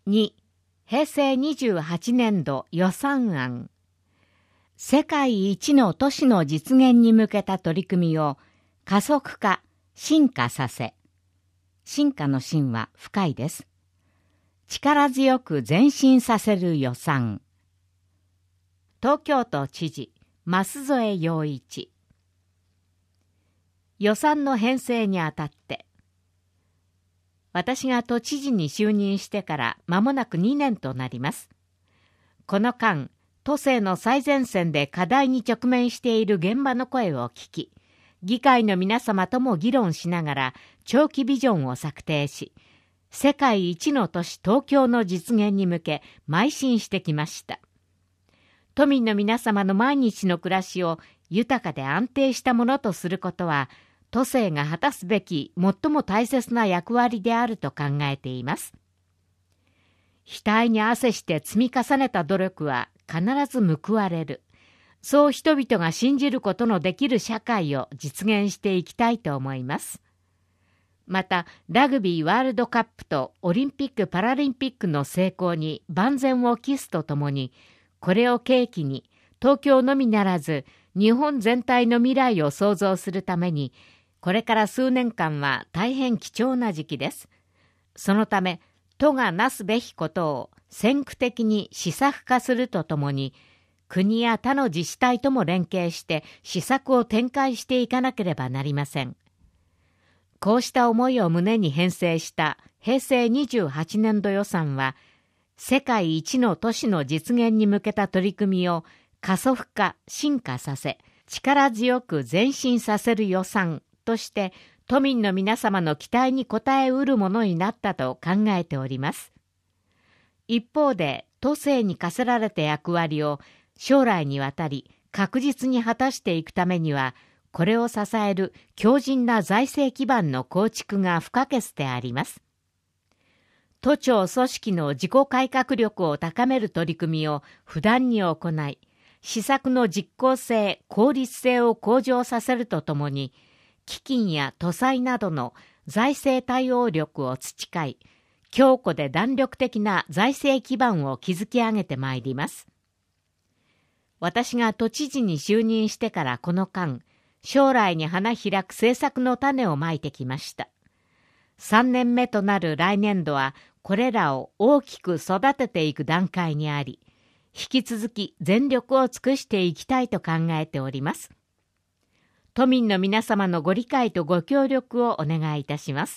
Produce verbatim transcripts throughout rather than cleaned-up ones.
に、へいせいにじゅうはちねんど予算案。世界一の都市の実現に向けた取り組みを加速化、進化させ。進化の進は深いです。力強く前進させる予算。東京都知事、舛添洋一。予算の編成にあたって、私が都知事に就任してから間もなくにねんとなります。この間、都政の最前線で課題に直面している現場の声を聞き、議会の皆様とも議論しながら長期ビジョンを策定し、世界一の都市東京の実現に向け邁進してきました。都民の皆様の毎日の暮らしを豊かで安定したものとすることは、都政が果たすべき最も大切な役割であると考えています。額に汗して積み重ねた努力は必ず報われる。そう人々が信じることのできる社会を実現していきたいと思います。また、ラグビーワールドカップとオリンピック・パラリンピックの成功に万全を期すとともに、これを契機に東京のみならず日本全体の未来を創造するために、これから数年間は大変貴重な時期です。そのため、都がなすべきことを先駆的に施策化するとともに、国や他の自治体とも連携して施策を展開していかなければなりません。こうした思いを胸に編成したへいせいにじゅうはちねんど予算は、世界一の都市の実現に向けた取り組みを加速化、進化させ、力強く前進させる予算として、都民の皆様の期待に応えうるものになったと考えております。一方で、都政に課せられた役割を将来にわたり確実に果たしていくためには、これを支える強靭な財政基盤の構築が不可欠であります。都庁組織の自己改革力を高める取り組みを不断に行い、施策の実効性、効率性を向上させるとともに、基金や都債などの財政対応力を培い、強固で弾力的な財政基盤を築き上げてまいります。私が都知事に就任してからこの間、将来に花開く政策の種をまいてきました。さんねんめとなる来年度は、これらを大きく育てていく段階にあり、引き続き全力を尽くしていきたいと考えております。都民の皆様のご理解とご協力をお願いいたします。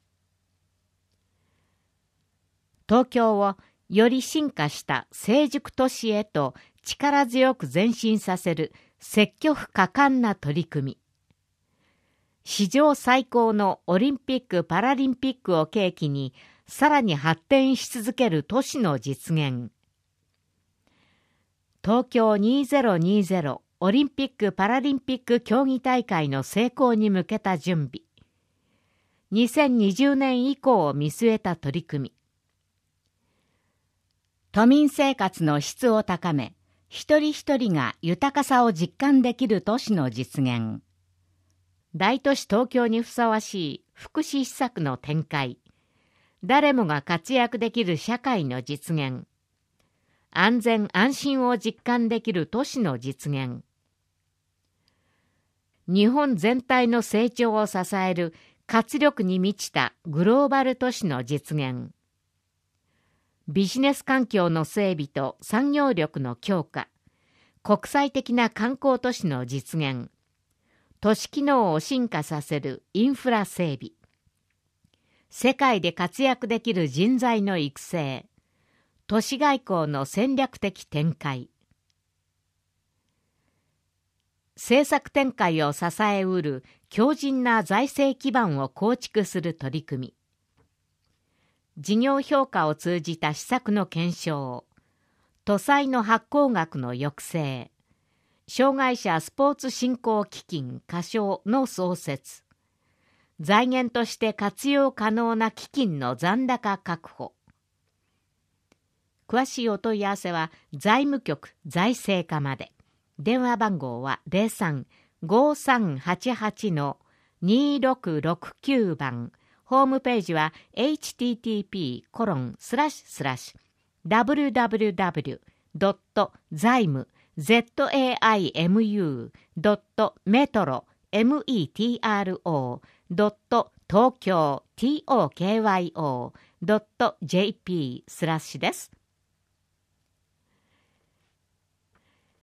東京をより進化した成熟都市へと力強く前進させる積極果敢な取り組み。史上最高のオリンピック・パラリンピックを契機に、さらに発展し続ける都市の実現。東京にせんにじゅうオリンピック・パラリンピック競技大会の成功に向けた準備。にせんにじゅうねん以降を見据えた取り組み。都民生活の質を高め、一人一人が豊かさを実感できる都市の実現。大都市東京にふさわしい福祉施策の展開。誰もが活躍できる社会の実現。安全安心を実感できる都市の実現。日本全体の成長を支える活力に満ちたグローバル都市の実現。ビジネス環境の整備と産業力の強化。国際的な観光都市の実現。都市機能を進化させるインフラ整備。世界で活躍できる人材の育成。都市外交の戦略的展開。政策展開を支えうる強靭な財政基盤を構築する取り組み。事業評価を通じた施策の検証。都債の発行額の抑制。障害者スポーツ振興基金仮称の創設。財源として活用可能な基金の残高確保。詳しいお問い合わせは財務局財政課まで。電話番号は ゼロさん ごさんはちはち にろくろくきゅう 番。 ホームページは エイチティーティーピーコロンスラッシュスラッシュダブリューダブリューダブリュードットザイムゼットエーアイエムユードットメトロエムイーティーアールオードット東京トーキョードットジェーピースラッシュです。